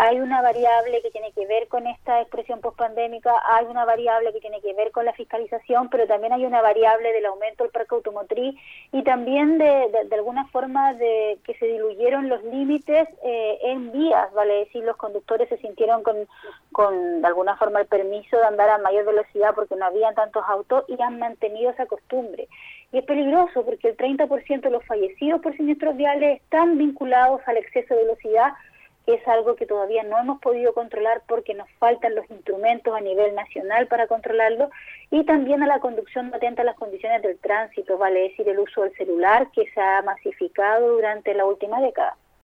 hay una variable que tiene que ver con esta expresión pospandémica, hay una variable que tiene que ver con la fiscalización, pero también hay una variable del aumento del parque automotriz y también de alguna forma de que se diluyeron los límites en vías, vale decir, los conductores se sintieron con de alguna forma el permiso de andar a mayor velocidad porque no habían tantos autos y han mantenido esa costumbre. Y es peligroso porque el 30% de los fallecidos por siniestros viales están vinculados al exceso de velocidad, que es algo que todavía no hemos podido controlar porque nos faltan los instrumentos a nivel nacional para controlarlo, y también a la conducción no atenta a las condiciones del tránsito, vale decir, el uso del celular que se ha masificado durante la última década.